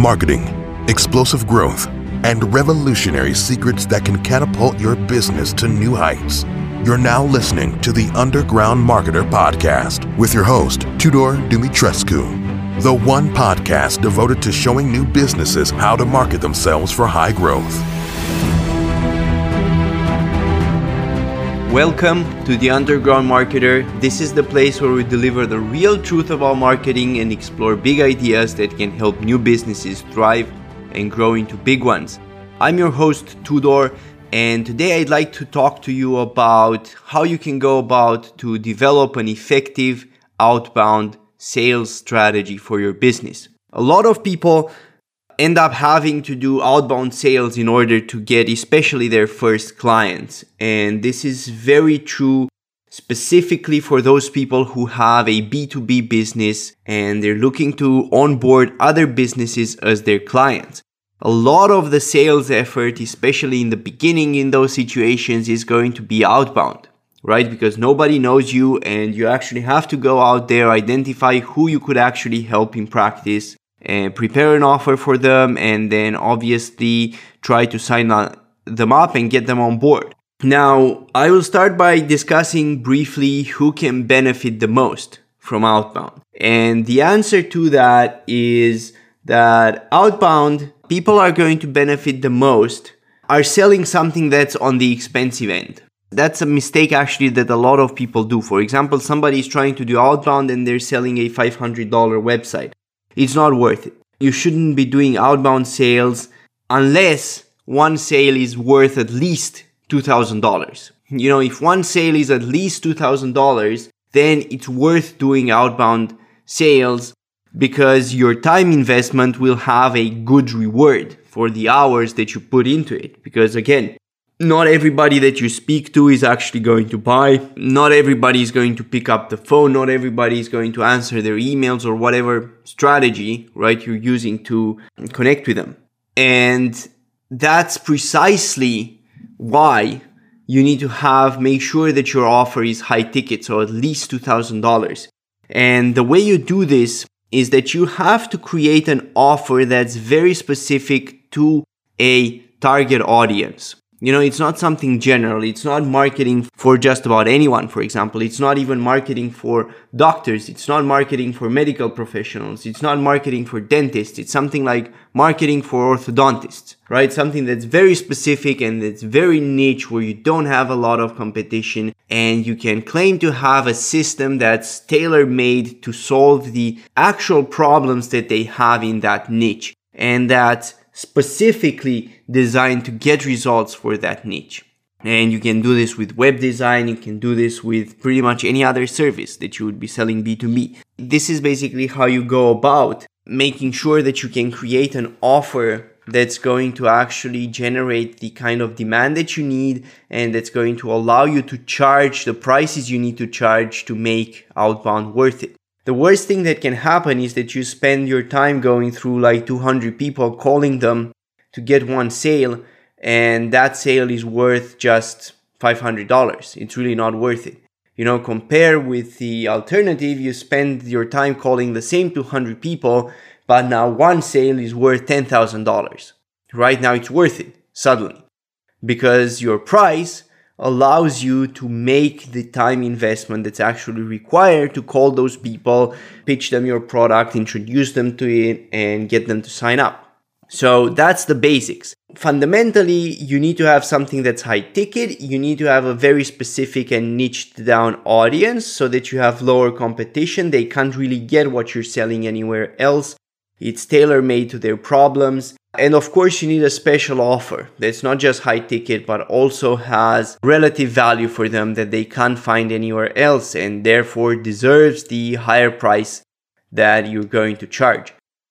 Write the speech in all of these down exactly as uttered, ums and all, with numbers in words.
marketing, explosive growth, and revolutionary secrets that can catapult your business to new heights. You're now listening to the Underground Marketer Podcast with your host, Tudor Dumitrescu, the one podcast devoted to showing new businesses how to market themselves for high growth. Welcome to the Underground Marketer. This is the place where we deliver the real truth about marketing and explore big ideas that can help new businesses thrive and grow into big ones. I'm your host, Tudor, and today I'd like to talk to you about how you can go about to develop an effective outbound sales strategy for your business. A lot of people end up having to do outbound sales in order to get especially their first clients. And this is very true specifically for those people who have a B two B business and they're looking to onboard other businesses as their clients. A lot of the sales effort, especially in the beginning in those situations, is going to be outbound, right? Because nobody knows you and you actually have to go out there, identify who you could actually help in practice, and prepare an offer for them, and then obviously try to sign them up and get them on board. Now, I will start by discussing briefly who can benefit the most from outbound. And the answer to that is that outbound, people are going to benefit the most are selling something that's on the expensive end. That's a mistake actually that a lot of people do. For example, somebody is trying to do outbound and they're selling a five hundred dollars website. It's not worth it. You shouldn't be doing outbound sales unless one sale is worth at least two thousand dollars. You know, if one sale is at least two thousand dollars, then it's worth doing outbound sales because your time investment will have a good reward for the hours that you put into it. Because again, not everybody that you speak to is actually going to buy. Not everybody is going to pick up the phone. Not everybody is going to answer their emails or whatever strategy, right, you're using to connect with them. And that's precisely why you need to have, make sure that your offer is high ticket, so at least two thousand dollars. And the way you do this is that you have to create an offer that's very specific to a target audience. You know, it's not something general. It's not marketing for just about anyone, for example. It's not even marketing for doctors. It's not marketing for medical professionals. It's not marketing for dentists. It's something like marketing for orthodontists, right? Something that's very specific and that's very niche where you don't have a lot of competition and you can claim to have a system that's tailor-made to solve the actual problems that they have in that niche and that specifically designed to get results for that niche. And you can do this with web design, you can do this with pretty much any other service that you would be selling B two B. This is basically how you go about making sure that you can create an offer that's going to actually generate the kind of demand that you need and that's going to allow you to charge the prices you need to charge to make outbound worth it. The worst thing that can happen is that you spend your time going through like two hundred people, calling them to get one sale, and that sale is worth just five hundred dollars. It's really not worth it. You know, compare with the alternative, you spend your time calling the same two hundred people, but now one sale is worth ten thousand dollars. Right now it's worth it, suddenly, because your price allows you to make the time investment that's actually required to call those people, pitch them your product, introduce them to it, and get them to sign up. So that's the basics. Fundamentally, you need to have something that's high ticket. You need to have a very specific and niched down audience so that you have lower competition. They can't really get what you're selling anywhere else. It's tailor-made to their problems. And of course, you need a special offer that's not just high ticket, but also has relative value for them that they can't find anywhere else and therefore deserves the higher price that you're going to charge.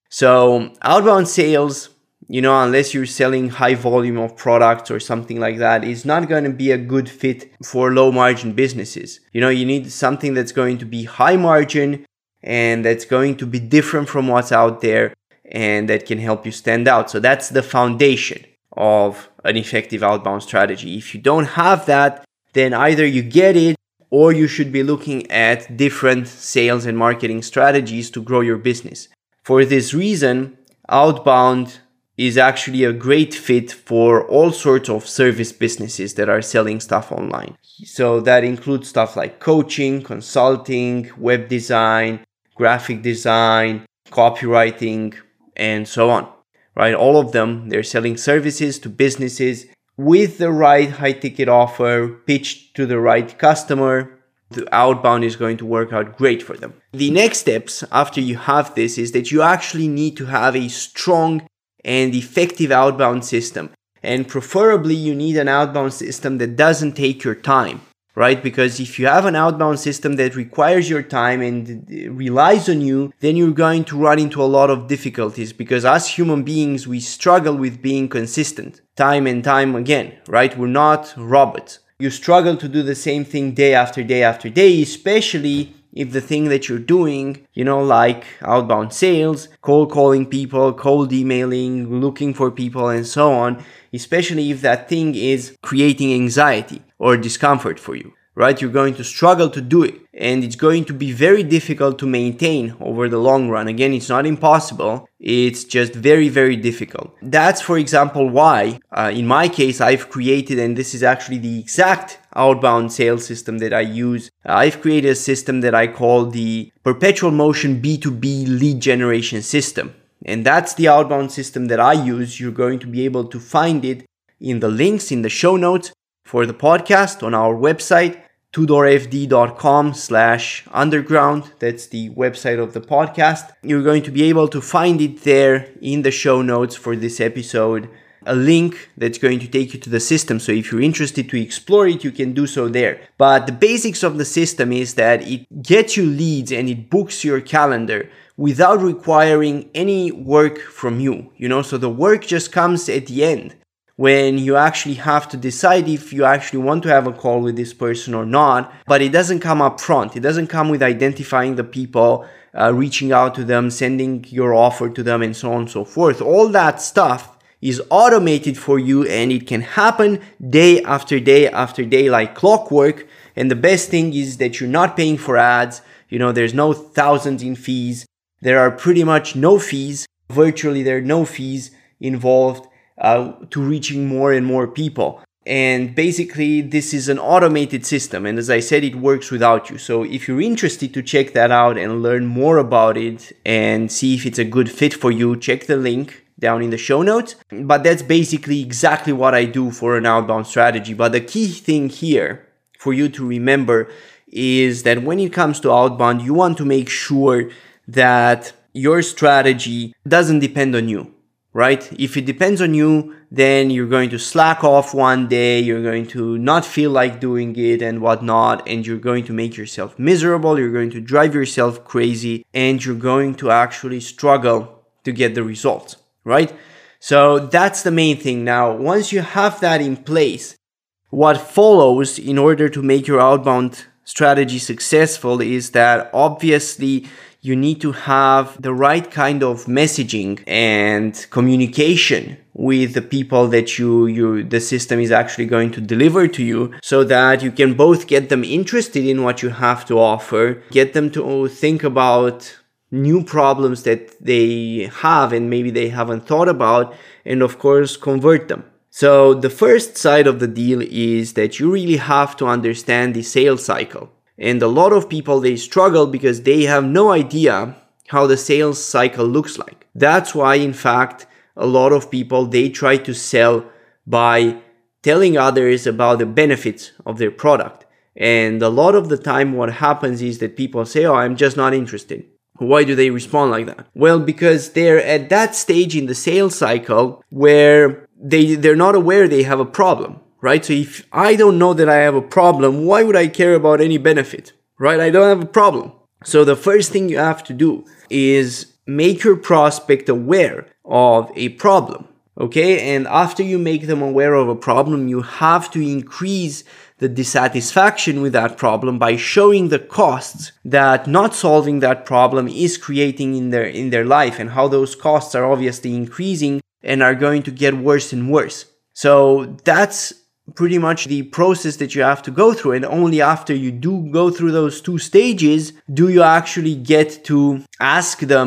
So outbound sales, you know, unless you're selling high volume of products or something like that, is not going to be a good fit for low margin businesses. You know, you need something that's going to be high margin and that's going to be different from what's out there and that can help you stand out. So that's the foundation of an effective outbound strategy. If you don't have that, then either you get it or you should be looking at different sales and marketing strategies to grow your business. For this reason, outbound is actually a great fit for all sorts of service businesses that are selling stuff online. So that includes stuff like coaching, consulting, web design, graphic design, copywriting, and so on, right? All of them, they're selling services to businesses with the right high ticket offer pitched to the right customer. The outbound is going to work out great for them. The next steps after you have this is that you actually need to have a strong and effective outbound system. And preferably you need an outbound system that doesn't take your time, right? Because if you have an outbound system that requires your time and relies on you, then you're going to run into a lot of difficulties, because as human beings, we struggle with being consistent time and time again, right? We're not robots. You struggle to do the same thing day after day after day, especially if the thing that you're doing, you know, like outbound sales, cold calling people, cold emailing, looking for people, and so on, especially if that thing is creating anxiety or discomfort for you, right? You're going to struggle to do it, and it's going to be very difficult to maintain over the long run. Again, it's not impossible. It's just very, very difficult. That's, for example, why, uh, in my case, I've created, and this is actually the exact outbound sales system that I use. I've created a system that I call the Perpetual Motion B two B lead generation system. And that's the outbound system that I use. You're going to be able to find it in the links in the show notes for the podcast on our website, tudorfd.com slash underground. That's the website of the podcast. You're going to be able to find it there in the show notes for this episode, a link that's going to take you to the system. So if you're interested to explore it, you can do so there. But the basics of the system is that it gets you leads and it books your calendar without requiring any work from you. You know, so the work just comes at the end, when you actually have to decide if you actually want to have a call with this person or not. But it doesn't come up front. It doesn't come with identifying the people, uh, reaching out to them, sending your offer to them, and so on and so forth. All that stuff is automated for you, and it can happen day after day after day like clockwork. And the best thing is that you're not paying for ads. You know, there's no thousands in fees. There are pretty much no fees. Virtually, there are no fees involved uh, to reaching more and more people. And basically, this is an automated system. And as I said, it works without you. So if you're interested to check that out and learn more about it and see if it's a good fit for you, check the link down in the show notes. But that's basically exactly what I do for an outbound strategy. But the key thing here for you to remember is that when it comes to outbound, you want to make sure that your strategy doesn't depend on you, right? If it depends on you, then you're going to slack off one day, you're going to not feel like doing it and whatnot, and you're going to make yourself miserable, you're going to drive yourself crazy, and you're going to actually struggle to get the results, right? So that's the main thing. Now, once you have that in place, what follows in order to make your outbound strategy successful is that obviously you need to have the right kind of messaging and communication with the people that you, you, the system is actually going to deliver to you, so that you can both get them interested in what you have to offer, get them to think about new problems that they have and maybe they haven't thought about, and of course convert them. So the first side of the deal is that you really have to understand the sales cycle. And a lot of people, they struggle because they have no idea how the sales cycle looks like. That's why, in fact, a lot of people, they try to sell by telling others about the benefits of their product. And a lot of the time what happens is that people say, oh, I'm just not interested. Why do they respond like that? Well, because they're at that stage in the sales cycle where they, they're not aware they have a problem. Right? So if I don't know that I have a problem, why would I care about any benefit? Right? I don't have a problem. So the first thing you have to do is make your prospect aware of a problem. Okay? And after you make them aware of a problem, you have to increase the dissatisfaction with that problem by showing the costs that not solving that problem is creating in their, in their life, and how those costs are obviously increasing and are going to get worse and worse. So that's pretty much the process that you have to go through. And only after you do go through those two stages do you actually get to ask them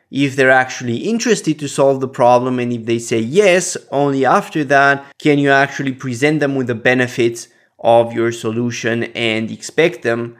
if they're actually interested to solve the problem, and if they say yes, only after that can you actually present them with the benefits of your solution and expect them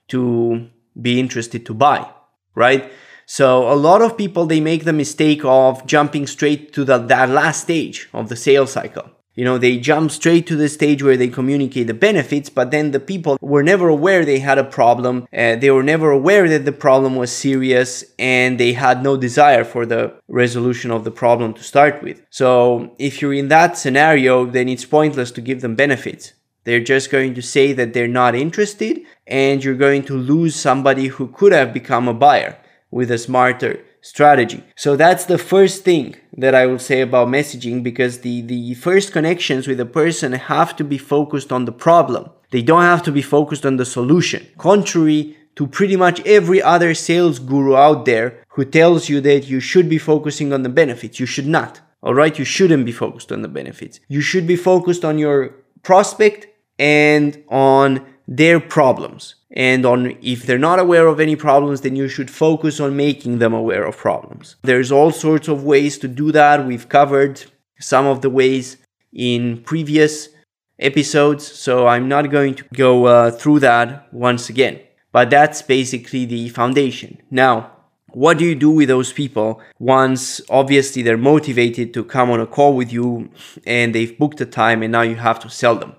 to be interested to buy, right? So a lot of people, they make the mistake of jumping straight to the, that last stage of the sales cycle. You know, they jump straight to the stage where they communicate the benefits, but then the people were never aware they had a problem. Uh, they were never aware that the problem was serious, and they had no desire for the resolution of the problem to start with. So if you're in that scenario, then it's pointless to give them benefits. They're just going to say that they're not interested, and you're going to lose somebody who could have become a buyer with a smarter strategy. So that's the first thing that I will say about messaging, because the, the first connections with a person have to be focused on the problem. They don't have to be focused on the solution. Contrary to pretty much every other sales guru out there who tells you that you should be focusing on the benefits. You should not. All right? You shouldn't be focused on the benefits. You should be focused on your prospect and on their problems. And on if they're not aware of any problems, then you should focus on making them aware of problems. There's all sorts of ways to do that. We've covered some of the ways in previous episodes, so I'm not going to go uh, through that once again. But that's basically the foundation. Now, what do you do with those people once obviously they're motivated to come on a call with you and they've booked a time and now you have to sell them?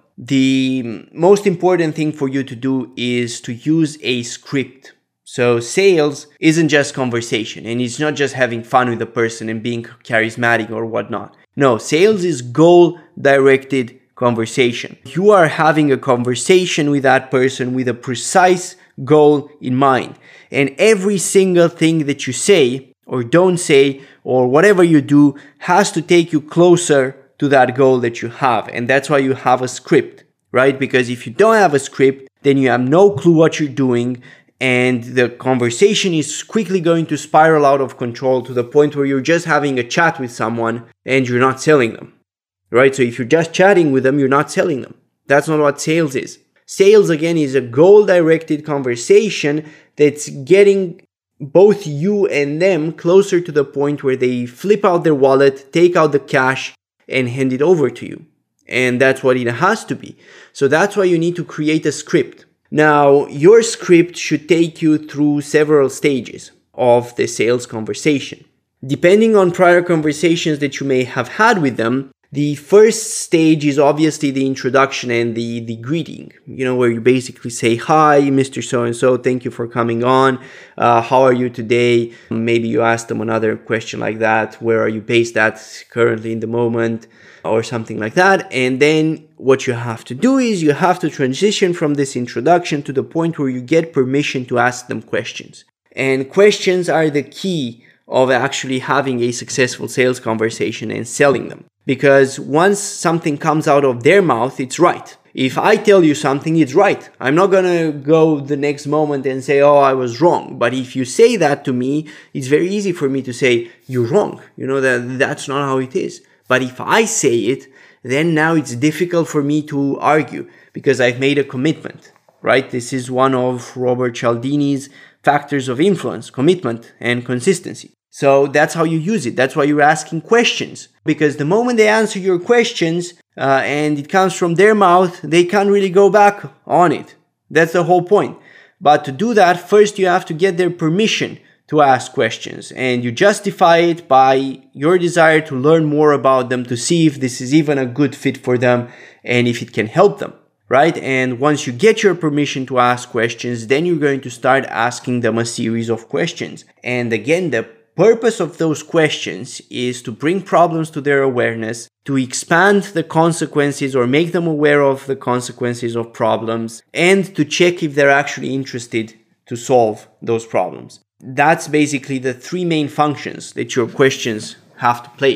The most important thing for you to do is to use a script. So sales isn't just conversation, and it's not just having fun with the person and being charismatic or whatnot. No, sales is goal-directed conversation. You are having a conversation with that person with a precise goal in mind. And every single thing that you say or don't say or whatever you do has to take you closer to that goal that you have. And that's why you have a script, right? Because if you don't have a script, then you have no clue what you're doing, and the conversation is quickly going to spiral out of control to the point where you're just having a chat with someone and you're not selling them, right? So if you're just chatting with them, you're not selling them. That's not what sales is. Sales, again, is a goal-directed conversation that's getting both you and them closer to the point where they flip out their wallet, take out the cash, and hand it over to you. And that's what it has to be. So that's why you need to create a script. Now, your script should take you through several stages of the sales conversation. Depending on prior conversations that you may have had with them, the first stage is obviously the introduction and the, the greeting, you know, where you basically say, hi, Mister So-and-so, thank you for coming on. Uh, how are you today? Maybe you ask them another question like that. Where are you based at currently in the moment? Or something like that. And then what you have to do is you have to transition from this introduction to the point where you get permission to ask them questions. And questions are the key of actually having a successful sales conversation and selling them. Because once something comes out of their mouth, it's right. If I tell you something, it's right. I'm not going to go the next moment and say, oh, I was wrong. But if you say that to me, it's very easy for me to say, you're wrong. You know, that that's not how it is. But if I say it, then now it's difficult for me to argue because I've made a commitment, right? This is one of Robert Cialdini's factors of influence, commitment and consistency. So that's how you use it. That's why you're asking questions, because the moment they answer your questions uh, and it comes from their mouth, they can't really go back on it. That's the whole point. But to do that, first you have to get their permission to ask questions, and you justify it by your desire to learn more about them, to see if this is even a good fit for them and if it can help them, right? And once you get your permission to ask questions, then you're going to start asking them a series of questions. And again, the purpose of those questions is to bring problems to their awareness, to expand the consequences or make them aware of the consequences of problems, and to check if they're actually interested to solve those problems. That's basically the three main functions that your questions have to play.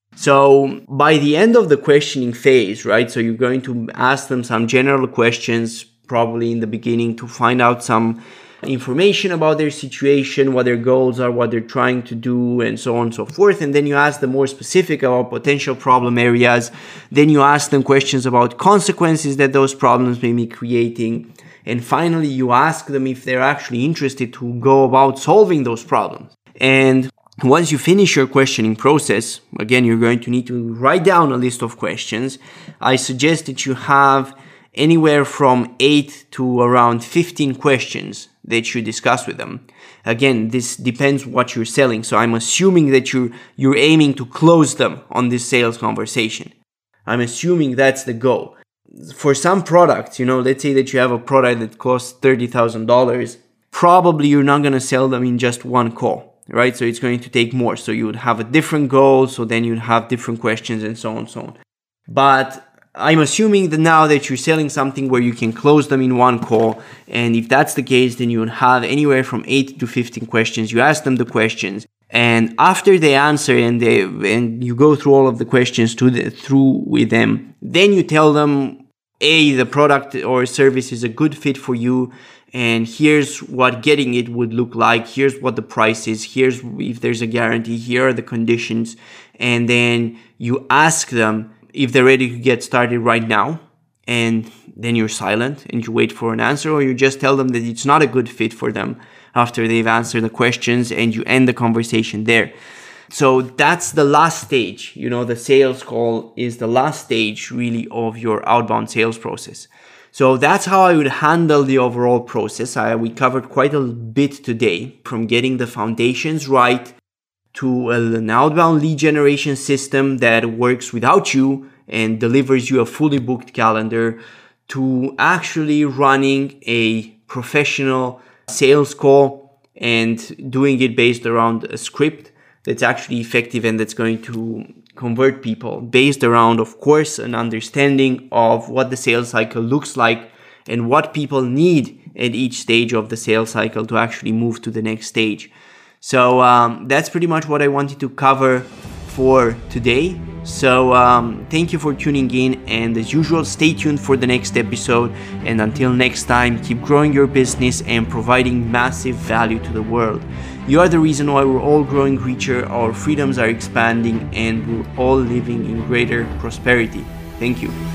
So by the end of the questioning phase, right, so you're going to ask them some general questions, probably in the beginning, to find out some information about their situation, what their goals are, what they're trying to do, and so on and so forth. And then you ask them more specific about potential problem areas. Then you ask them questions about consequences that those problems may be creating. And finally, you ask them if they're actually interested to go about solving those problems. And Once you finish your questioning process, again, you're going to need to write down a list of questions. I suggest that you have anywhere from eight to around fifteen questions that you discuss with them. Again, this depends what you're selling. So I'm assuming that you're, you're aiming to close them on this sales conversation. I'm assuming that's the goal. For some products, you know, let's say that you have a product that costs thirty thousand dollars, probably you're not going to sell them in just one call, right? So it's going to take more. So you would have a different goal. So then you'd have different questions and so on and so on. But I'm assuming that now that you're selling something where you can close them in one call, and if that's the case, then you would have anywhere from eight to fifteen questions. You ask them the questions, and after they answer and they and you go through all of the questions to the, through with them, then you tell them, A, the product or service is a good fit for you, and here's what getting it would look like. Here's what the price is. Here's if there's a guarantee. Here are the conditions, and then you ask them if they're ready to get started right now, and then you're silent and you wait for an answer, or you just tell them that it's not a good fit for them after they've answered the questions, and you end the conversation there. So that's the last stage. You know, the sales call is the last stage really of your outbound sales process. So that's how I would handle the overall process. I, we covered quite a bit today, from getting the foundations right to an outbound lead generation system that works without you and delivers you a fully booked calendar, to actually running a professional sales call and doing it based around a script that's actually effective and that's going to convert people, based around, of course, an understanding of what the sales cycle looks like and what people need at each stage of the sales cycle to actually move to the next stage. So um, that's pretty much what I wanted to cover for today. So um, thank you for tuning in, and as usual, stay tuned for the next episode. And until next time, keep growing your business and providing massive value to the world. You are the reason why we're all growing richer, our freedoms are expanding, and we're all living in greater prosperity. Thank you.